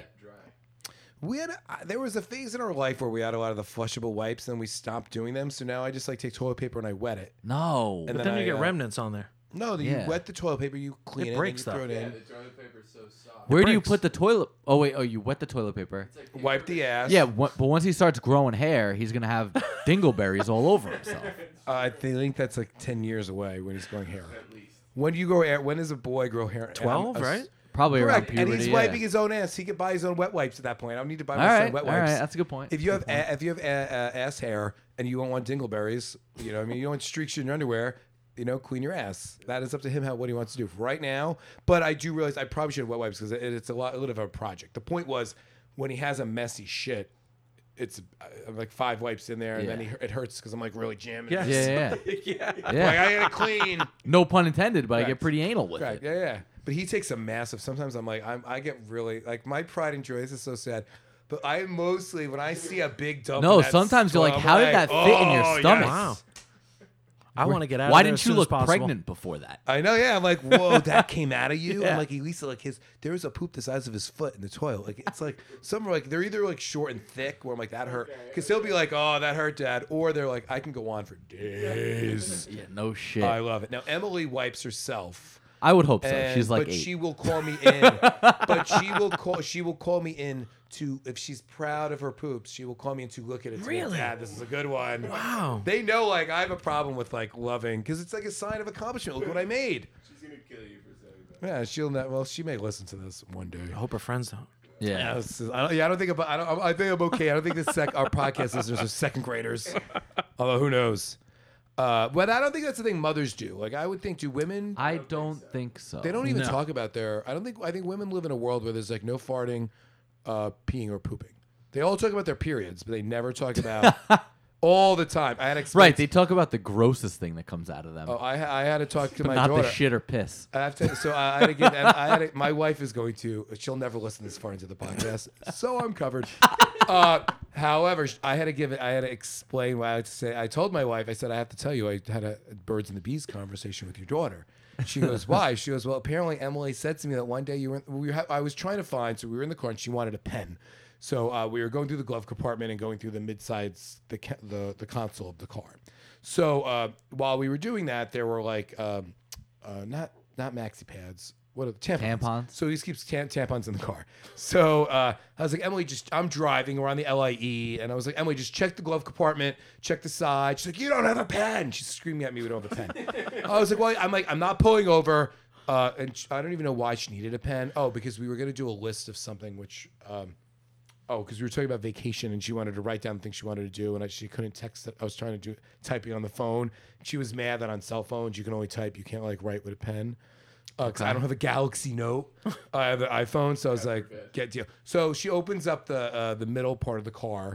We had a, uh, there was a phase in our life where we had a lot of the flushable wipes, and we stopped doing them. So now I just like take toilet paper and I wet it. No. And But then then you I, get uh, remnants on there. No, you Yeah. wet the toilet paper, you clean It it, breaks and you throw stuff. it in. The toilet paper's so soft. Where do you breaks. put the toilet? Oh wait, oh you wet the toilet paper. Wipe the ass. Yeah, wh- but once he starts growing hair, he's gonna have dingleberries all over himself. Uh, I think that's like ten years away when he's growing hair. When do you grow hair? When does a boy grow hair? Twelve, Um, right? Probably Correct. around puberty. And he's yeah. wiping his own ass. He could buy his own wet wipes at that point. I don't need to buy All my son right, wet all wipes. right, that's a good point. If you have Good point. a, if you have a, a, ass hair and you don't want dingleberries, you know, what I mean, you don't want streaks in your underwear. You know, clean your ass. That is up to him how what he wants to do right now. But I do realize I probably should have wet wipes because it, it's a lot a little of a project. The point was when he has a messy shit, it's uh, like five wipes in there, and then Yeah. he, it hurts because I'm like really jamming. Yeah. yeah, yeah, yeah. yeah. Like I gotta clean. No pun intended, but I get Correct. pretty anal with Correct. it. Yeah, yeah. But he takes a massive. Sometimes I'm like, I'm, I get really like my pride and joy. This is so sad. But I mostly when I see a big dump. No, in that sometimes you're like, I'm how did that fit in your "Oh, stomach?" yes." Wow. I want to get out Why of there didn't as you soon as look possible. pregnant before that? I know, yeah. I'm like, whoa, that came out of you. Yeah. I'm like, at least like his there was a poop the size of his foot in the toilet. Like it's like some are like they're either like short and thick, where I'm like that hurt, because he'll be like, oh, that hurt, Dad, or they're like, I can go on for days. Yeah, no shit. I love it. Now Emily wipes herself. I would hope so. And- She's like but eight. she will call me in. but she will call. She will call me in to if she's proud of her poops. She will call me in to look at it. to go, Really? Dad, this is a good one. Wow. They know like I have a problem with like loving because it's like a sign of accomplishment. Look what I made. She's gonna kill you for saying that. Yeah, she'll not. Well, she may listen to this one day. I hope her friends don't. Yeah, yeah. this is- I don't, yeah, I don't think about. I don't. I think I'm okay. I don't think this sec, our podcast listeners are second graders. Although who knows? Uh, but I don't think that's the thing mothers do. Like I would think, do women? I don't think so. They don't even No. talk about their. I don't think. I think women live in a world where there's like no farting, uh, peeing or pooping. They all talk about their periods, but they never talk about all the time. I had to explain Right. They talk about the grossest thing that comes out of them, Oh, I I had to talk to but my not daughter. the shit or piss. I have to, so I had to get. I had to, my wife is going to. She'll never listen this far into the podcast, so I'm covered. Uh, however, I had to give it. I had to explain what I had to say. I told my wife. I said I have to tell you. I had a birds and the bees conversation with your daughter. She goes, why? She goes, well, apparently Emily said to me that one day you were. In, we were I was trying to find. So we were in the car and she wanted a pen. So uh, we were going through the glove compartment and going through the mid-sides, the ca- the the console of the car. So uh, while we were doing that, there were like um, uh, not not maxi pads. What are the tampons? Tampons? So he just keeps tam- tampons in the car. So uh, I was like, Emily, just I'm driving. We're on the L I E, and I was like, Emily, just check the glove compartment, check the side. She's like, you don't have a pen. She's screaming at me, we don't have a pen. I was like, well, I'm like, I'm not pulling over. Uh, and sh- I don't even know why she needed a pen. Oh, because we were gonna do a list of something which. Um, Oh, because we were talking about vacation, and she wanted to write down things she wanted to do, and I, she couldn't text it. I was trying to do typing on the phone. She was mad that on cell phones you can only type, you can't like write with a pen. Because I don't have a Galaxy Note, I have an iPhone, so I was like, get deal. So she opens up the uh, the middle part of the car,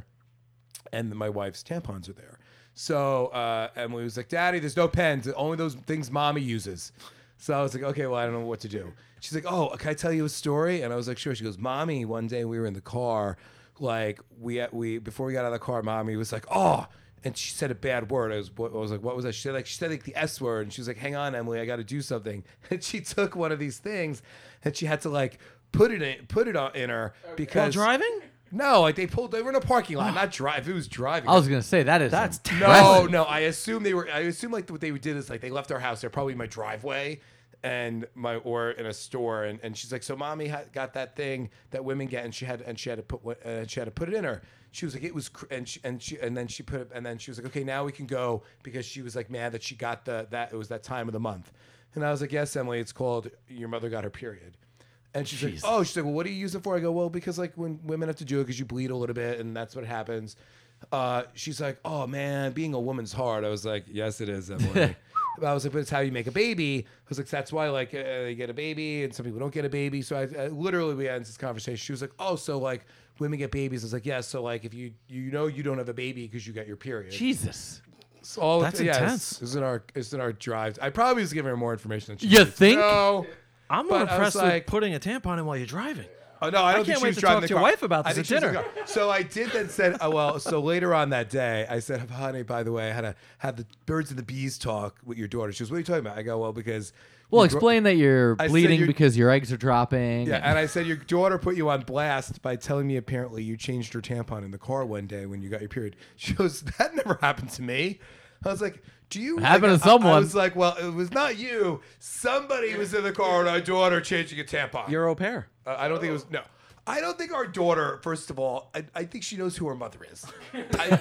and my wife's tampons are there. So uh, Emily was like, Daddy, there's no pens, only those things Mommy uses. So I was like, okay, well, I don't know what to do. She's like, oh, can I tell you a story? And I was like, sure. She goes, Mommy, one day we were in the car, like we we before we got out of the car, Mommy was like, oh, and she said a bad word. I was, I was like, what was that? She said like she said like the S word, and she was like, hang on, Emily, I got to do something. And she took one of these things, and she had to like put it in, put it on, in her because While driving? No, like they pulled. They were in a parking lot, not drive. If it was driving, I was gonna say that is That's no, no. I assume they were. I assume like what they did is like they left our house. They're probably in my driveway and my or in a store. And, and she's like, so mommy had, got that thing that women get, and she had and she had to put what uh, she had to put it in her. She was like, it was, cr- and she and she and then she put it, and then she was like, okay, now we can go because she was like mad that she got the that it was that time of the month. And I was like, yes, Emily, it's called your mother got her period. And she's Jesus. like, oh, she's like, well, what do you use it for? I go, well, because like when women have to do it because you bleed a little bit and that's what happens. Uh, she's like, oh man, being a woman's hard. I was like, yes, it is, Emily. I was like, but it's how you make a baby. I was like, that's why like uh, they get a baby and some people don't get a baby. So I, I literally we had this conversation. She was like, oh, so like women get babies. I was like, yes. Yeah, so like if you you know you don't have a baby because you got your period. Jesus. So all That's yeah, intense. It's, it's in our it's in our drive. I probably was giving her more information than she You needed. think? No. I'm more But I was impressed like- with putting a tampon in while you're driving. Oh no, I don't I think can't she wait was to driving talk the to your car. wife about I this think at she was in the car. So I did then said, oh well. So later on that day, I said, honey, by the way, I had to have the birds and the bees talk with your daughter. She goes, what are you talking about? I go, well, because Well, your dau- explain that you're I said bleeding you're- because your eggs are dropping. Yeah, and I said your daughter put you on blast by telling me apparently you changed her tampon in the car one day when you got your period. She goes, that never happened to me. I was like, do you Happened like, to someone. I, I was like, well, it was not you. Somebody was in the car with our daughter changing a tampon. You're au pair. Uh, I don't think it was no. I don't think our daughter. First of all, I, I think she knows who her mother is. I,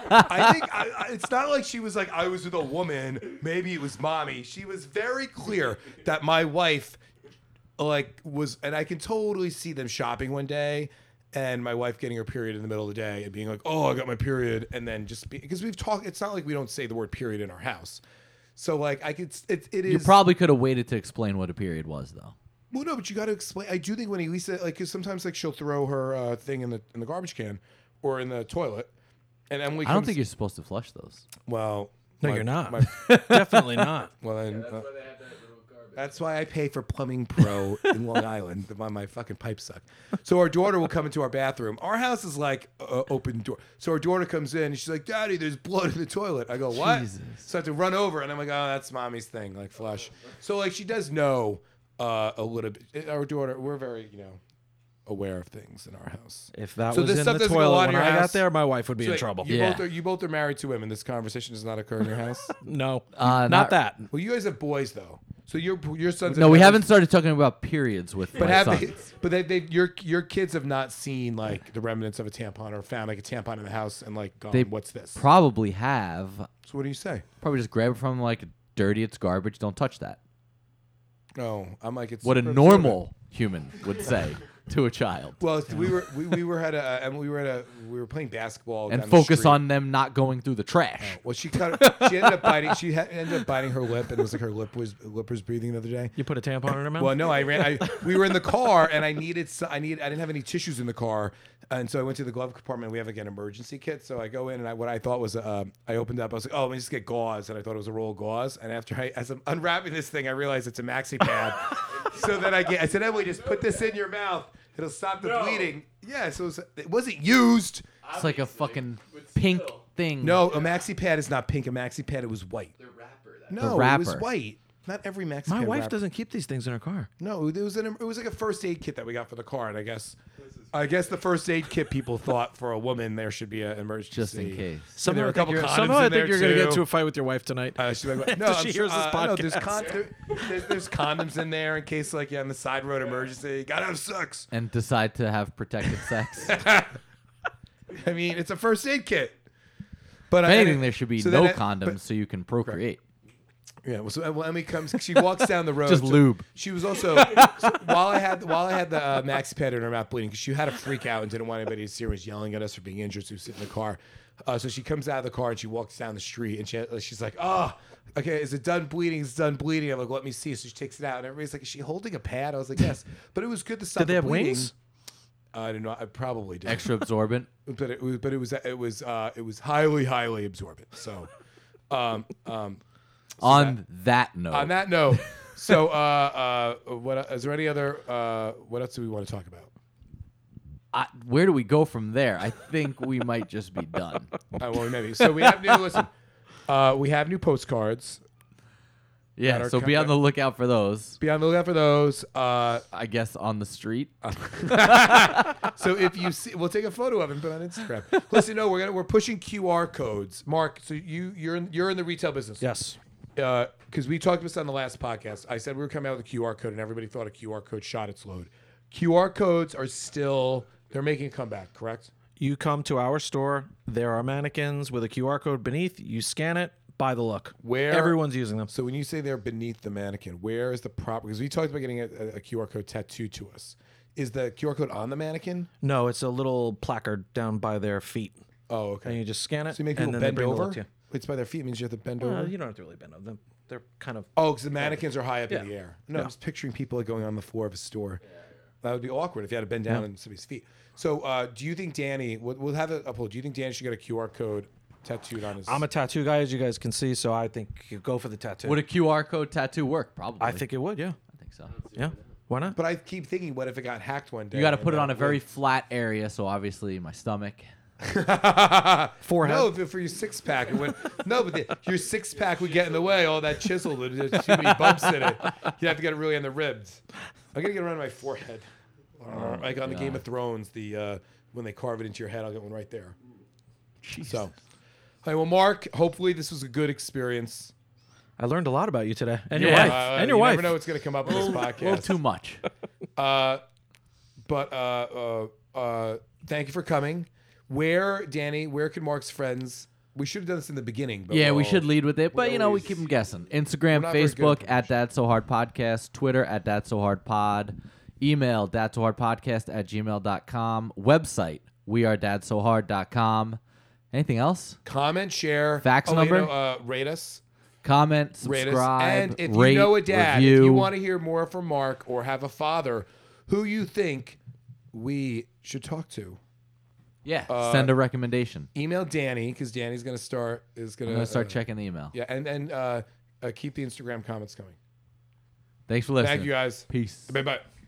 I think I, I, it's not like she was like I was with a woman. Maybe it was mommy. She was very clear that my wife, like, was, and I can totally see them shopping one day, and my wife getting her period in the middle of the day and being like, "Oh, I got my period," and then just be, because we've talked. It's not like we don't say the word period in our house. So like I could. It, it is. You probably could have waited to explain what a period was, though. Well, no, but you got to explain. I do think when Elisa, like, cause sometimes like she'll throw her uh, thing in the in the garbage can or in the toilet, and Emily. I don't comes- think you're supposed to flush those. Well, No, my- you're not. my- Definitely not. well, then, That's uh, why they have that little garbage. that's why I pay for Plumbing Pro in Long Island. Why my fucking pipes suck. So our daughter will come into our bathroom. Our house is like uh, open door. So our daughter comes in and she's like, "Daddy, there's blood in the toilet." I go, "What?" Jesus. So I have to run over and I'm like, "Oh, that's mommy's thing, like flush." So like she does know uh, a little bit. Our daughter, we're very you know aware of things in our house. If that So was this in stuff the doesn't go toilet on when in your I house? got there, my wife would be So in trouble. You Yeah. both are you both are married to women. This conversation does not occur in your house. No, Uh, not, not- that. Well, you guys have boys though. So your your sons. No, and we daughters- haven't started talking about periods with But my have sons. they, but they, they your your kids have not seen like the remnants of a tampon or found like a tampon in the house and like gone, They what's this? Probably have. So what do you say? Probably just grab it from like dirty. It's garbage. Don't touch that. No, I'm like it's What a super normal human would say. to a child Well, we were we, we were at a uh, and we were at a we were playing basketball and down the focus street. on them not going through the trash. Well, she cut. She ended up biting. She ha- ended up biting her lip, and it was like her lip was lip was breathing the other day. You put a tampon in her mouth? Well, no, I ran. I we were in the car, and I needed. So, I need. I didn't have any tissues in the car, and so I went to the glove compartment. We have like an emergency kit, so I go in, and I, what I thought was, uh, I opened up. I was like, oh, let me just get gauze, and I thought it was a roll of gauze. And after I, as I'm unwrapping this thing, I realized it's a maxi pad. So then I get. I said, Emily, just put this in your mouth. It'll stop the No. bleeding. Yeah, so it, was, it wasn't used. It's like a Obviously, fucking but pink still, thing. No, a maxi pad is not pink. A maxi pad, it was white. The rapper. That No, The it was wrapper. white. Not every maxi My pad wife wrapper. doesn't keep these things in her car. No, it was an it was like a first aid kit that we got for the car, and I guess I guess the first aid kit people thought for a woman there should be an emergency. Just in case. there were Somehow, a I think couple you're, condoms somehow in I there, think you're going to get too. into a fight with your wife tonight. Uh, she's like, no, After she I'm hears sure- this uh, no, there's, podcast. con- there- there's, there's condoms in there in case like you're on the side road emergency. Gotta have sex. And decide to have protected sex. I mean, it's a first aid kit. But If I- anything, and- there should be so no then I- condoms but- so you can procreate. Yeah, well, so well, Emily comes. She walks down the road. Just so lube. She was also so while I had while I had the uh, maxi pad in her mouth bleeding because she had a freak out and didn't want anybody to see her. Was yelling at us for being injured. So we sit in the car. Uh, so she comes out of the car and she walks down the street and she she's like, "Oh, okay, is it done bleeding? It's done bleeding." I'm like, "Let me see." So she takes it out and everybody's like, "Is she holding a pad?" I was like, "Yes," but it was good to stop. Did they the have bleeding. wings? Uh, I don't know. I probably did. Extra absorbent. But it was but it was it was uh, it was highly highly absorbent. So, um um. On that note, On that note, so uh, uh, what is there any other? Uh, what else do we want to talk about? I, where do we go from there? I think we might just be done. Uh, well, maybe. So we have new. Listen, uh, we have new postcards. That Yeah, are so co- be on the lookout for those. Be on the lookout for those. Uh, I guess on the street. so if you see, we'll take a photo of it and put it on Instagram. Listen, no, we're gonna we're pushing Q R codes. Mark, so you you're in you're in the retail business. Yes. Because we talked about this on the last podcast. I said we were coming out with a Q R code, and everybody thought a Q R code shot its load. Q R codes are still they're making a comeback, correct? You come to our store. There are mannequins with a Q R code beneath. You scan it. Buy the look. Where Everyone's using them. So when you say they're beneath the mannequin, where is the proper? Because we talked about getting a, a Q R code tattooed to us. Is the Q R code on the mannequin? No, it's a little placard down by their feet, Oh, and okay. you just scan it. So you make and people then they bend bring the look over. to you. It's by their feet. It means you have to bend Uh, over. you don't have to really bend them. They're kind of. Oh, because the mannequins are high up in Yeah. the air. No, Yeah. I'm just picturing people like going on the floor of a store. That would be awkward if you had to bend down in somebody's feet. So, uh, do you think Danny? We'll, we'll have it up. Do you think Danny should get a Q R code tattooed on his? I'm a tattoo guy, as you guys can see, so I think you go for the tattoo. Would a Q R code tattoo work? Probably. I think it would. Yeah. I think so. Yeah. Why not? But I keep thinking, what if it got hacked one day? You got to and put it that on a would- very flat area, so obviously my stomach. Forehead. No, but for your six pack, it would. No, but the, your six pack would get in the way. All that chisel, there's too many bumps in it. You have to get it really on the ribs. I'm gonna get it around my forehead, like on the Game of Thrones. The uh, when they carve it into your head, I'll get one right there. So, all right. Well, Mark, hopefully this was a good experience. I learned a lot about you today, and your Yeah. wife, Uh, and your you wife. never know what's gonna come up on this A little podcast. too much. Uh, but uh, uh, uh, thank you for coming. Where, Danny? Where can Mark's friends? We should have done this in the beginning. But Yeah, we we'll- should lead with it, but we you know, we always- keep them guessing. We're Instagram, not very good Facebook at at That's So Hard Podcast, Twitter at That's So Hard Pod, email that's so hard podcast at gmail dot com, website we are dads so hard dot com. Anything else? comment, share, Fax oh, number? You know, uh, rate us. Comment, Rate us. subscribe, And if rate, you know a dad, review. if you want to hear more from Mark or have a father who you think we should talk to, yeah, uh, send a recommendation. email Danny because Danny's gonna start is gonna I'm gonna start uh, checking the email. Yeah, and and uh, uh, keep the Instagram comments coming. Thanks for listening. Thank you guys. Peace. Bye bye.